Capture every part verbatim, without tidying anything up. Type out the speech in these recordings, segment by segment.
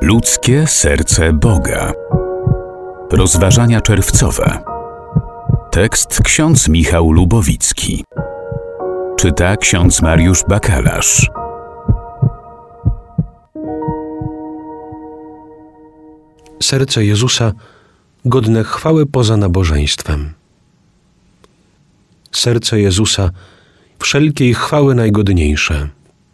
Ludzkie serce Boga. Rozważania czerwcowe. Tekst ksiądz Michał Lubowicki. Czyta ksiądz Mariusz Bakalarz. Serce Jezusa godne chwały poza nabożeństwem. Serce Jezusa wszelkiej chwały najgodniejsze.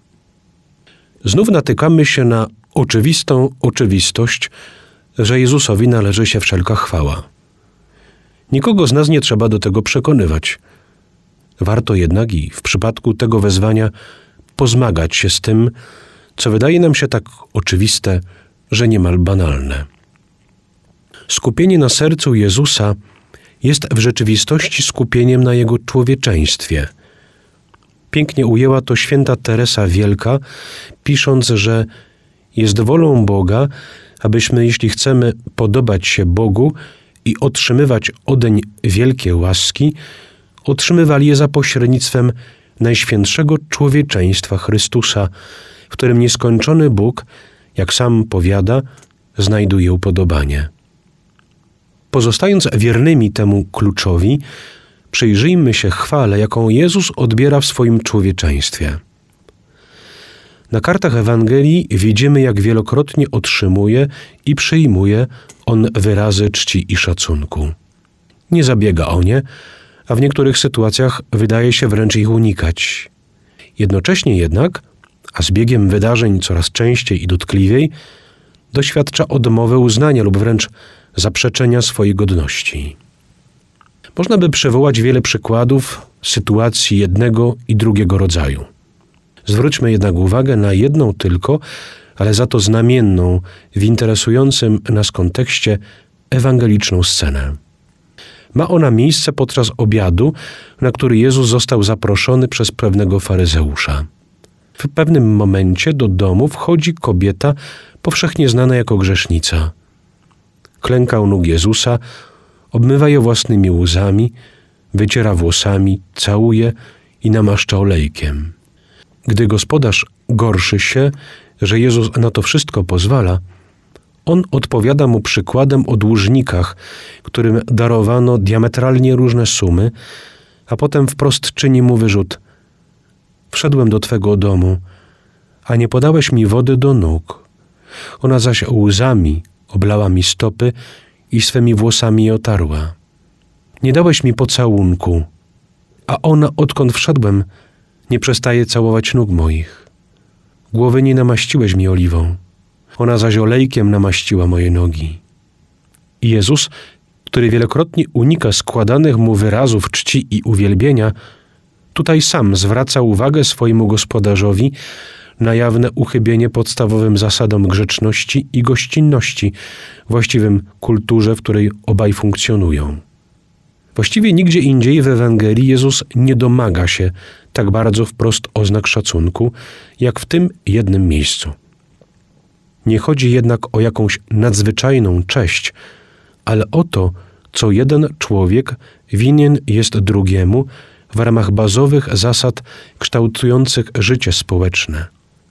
Znów natykamy się na oczywistą oczywistość, że Jezusowi należy się wszelka chwała. Nikogo z nas nie trzeba do tego przekonywać. Warto jednak i w przypadku tego wezwania pozmagać się z tym, co wydaje nam się tak oczywiste, że niemal banalne. Skupienie na sercu Jezusa jest w rzeczywistości skupieniem na Jego człowieczeństwie. Pięknie ujęła to święta Teresa Wielka, pisząc, że jest wolą Boga, abyśmy, jeśli chcemy podobać się Bogu i otrzymywać odeń wielkie łaski, otrzymywali je za pośrednictwem Najświętszego Człowieczeństwa Chrystusa, w którym nieskończony Bóg, jak sam powiada, znajduje upodobanie. Pozostając wiernymi temu kluczowi, przyjrzyjmy się chwale, jaką Jezus odbiera w swoim człowieczeństwie. Na kartach Ewangelii widzimy, jak wielokrotnie otrzymuje i przyjmuje On wyrazy czci i szacunku. Nie zabiega o nie, a w niektórych sytuacjach wydaje się wręcz ich unikać. Jednocześnie jednak, a z biegiem wydarzeń coraz częściej i dotkliwiej, doświadcza odmowy uznania lub wręcz zaprzeczenia swojej godności. Można by przywołać wiele przykładów sytuacji jednego i drugiego rodzaju. Zwróćmy jednak uwagę na jedną tylko, ale za to znamienną w interesującym nas kontekście ewangeliczną scenę. Ma ona miejsce podczas obiadu, na który Jezus został zaproszony przez pewnego faryzeusza. W pewnym momencie do domu wchodzi kobieta powszechnie znana jako grzesznica. Klęka u nóg Jezusa, obmywa je własnymi łzami, wyciera włosami, całuje i namaszcza olejkiem. Gdy gospodarz gorszy się, że Jezus na to wszystko pozwala, on odpowiada mu przykładem o dłużnikach, którym darowano diametralnie różne sumy, a potem wprost czyni mu wyrzut. Wszedłem do twego domu, a nie podałeś mi wody do nóg. Ona zaś łzami oblała mi stopy i swymi włosami je otarła. Nie dałeś mi pocałunku, a ona, odkąd wszedłem, nie przestaje całować nóg moich. Głowy nie namaściłeś mi oliwą, ona zaś olejkiem namaściła moje nogi. I Jezus, który wielokrotnie unika składanych mu wyrazów czci i uwielbienia, tutaj sam zwraca uwagę swojemu gospodarzowi na jawne uchybienie podstawowym zasadom grzeczności i gościnności, właściwym kulturze, w której obaj funkcjonują. Właściwie nigdzie indziej w Ewangelii Jezus nie domaga się tak bardzo wprost oznak szacunku, jak w tym jednym miejscu. Nie chodzi jednak o jakąś nadzwyczajną cześć, ale o to, co jeden człowiek winien jest drugiemu w ramach bazowych zasad kształtujących życie społeczne.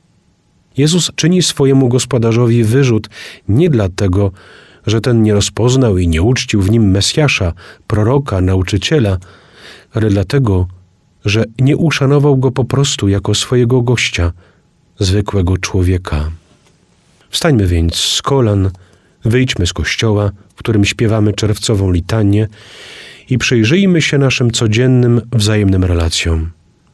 Jezus czyni swojemu gospodarzowi wyrzut nie dlatego, że ten nie rozpoznał i nie uczcił w nim Mesjasza, proroka, nauczyciela, ale dlatego, że nie uszanował go po prostu jako swojego gościa, zwykłego człowieka. Wstańmy więc z kolan, wyjdźmy z kościoła, w którym śpiewamy czerwcową litanię i przyjrzyjmy się naszym codziennym wzajemnym relacjom.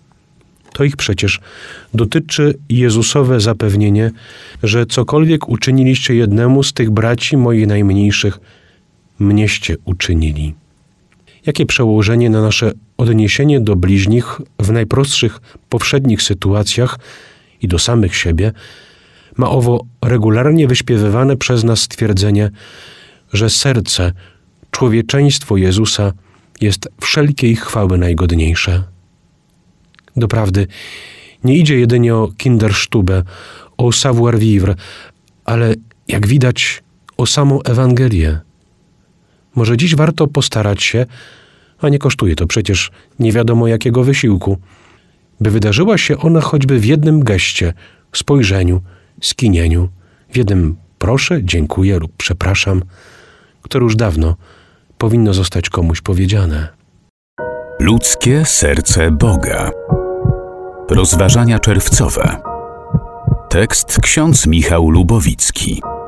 To ich przecież dotyczy Jezusowe zapewnienie, że cokolwiek uczyniliście jednemu z tych braci moich najmniejszych, mnieście uczynili. Jakie przełożenie na nasze odniesienie do bliźnich w najprostszych, powszednich sytuacjach i do samych siebie ma owo regularnie wyśpiewywane przez nas stwierdzenie, że serce, człowieczeństwo Jezusa jest wszelkiej chwały najgodniejsze. Doprawdy, nie idzie jedynie o Kinderstube, o savoir-vivre, ale, jak widać, o samą Ewangelię. Może dziś warto postarać się, a nie kosztuje to przecież nie wiadomo jakiego wysiłku, by wydarzyła się ona choćby w jednym geście, spojrzeniu, skinieniu, w jednym proszę, dziękuję lub przepraszam, które już dawno powinno zostać komuś powiedziane. Ludzkie serce Boga. Rozważania czerwcowe. Tekst ksiądz Michał Lubowicki.